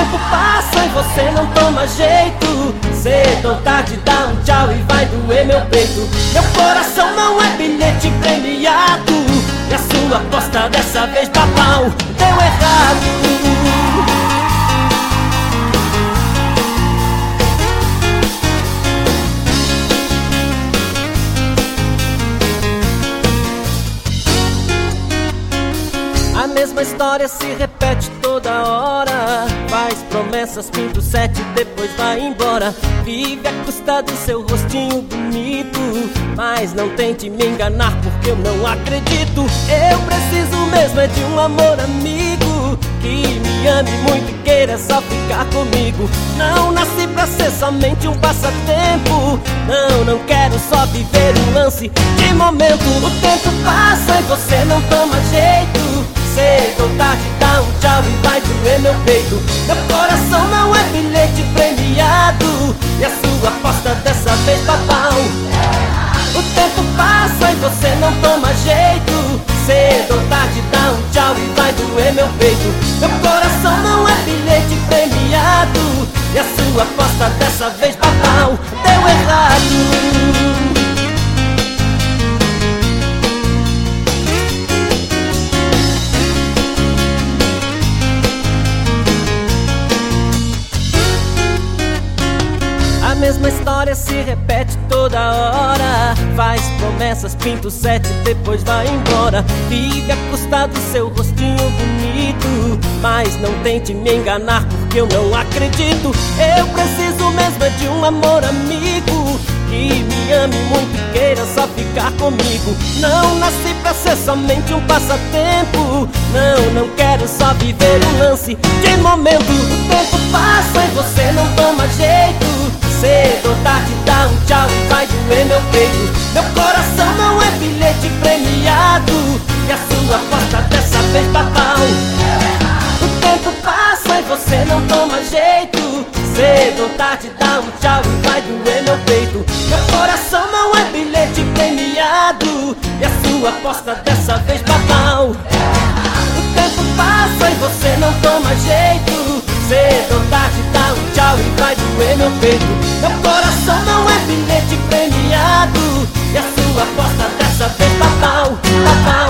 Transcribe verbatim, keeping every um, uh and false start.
tempo passa e você não toma jeito. Cedo ou tarde dá um tchau e vai doer meu peito. Meu coração não é bilhete premiado, e a sua aposta dessa vez papau deu errado. A mesma história se repete toda hora. Faz promessas, pinta o sete e depois vai embora. Vive à custa do seu rostinho bonito, mas não tente me enganar porque eu não acredito. Eu preciso mesmo é de um amor amigo, que me ame muito e queira só ficar comigo. Não nasci pra ser somente um passatempo. Não, não quero só viver um lance de momento. O tempo passa e você não toma jeito. Cedo ou tarde dá um tchau e vai doer meu peito. Meu coração não é bilhete premiado, e a sua aposta dessa vez papau. O tempo passa e você não toma jeito. Cedo ou tarde dá um tchau e vai doer meu peito. Meu coração não é bilhete premiado, e a sua aposta dessa vez papau deu errado. A mesma história se repete toda hora. Faz promessas, pinta o sete e depois vai embora. Vive à custa do seu rostinho bonito, mas não tente me enganar porque eu não acredito. Eu preciso mesmo é de um amor amigo, que me ame muito e queira só ficar comigo. Não nasci pra ser somente um passatempo. Não, não quero só viver um lance de momento. O tempo passa e você não toma jeito. Cedo ou tarde dá um tchau e vai doer meu peito. Meu coração não é bilhete premiado, e a sua aposta dessa vez papau. O tempo passa e você não toma jeito. Cedo ou tarde dá um tchau e vai doer meu peito. Meu coração não é bilhete premiado, e a sua aposta dessa vez papau. O tempo passa e você não toma jeito. Cedo ou tarde dá um tchau e vai doer meu peito. Meu coração não é bilhete premiado, e a sua aposta dessa vez papau, papau.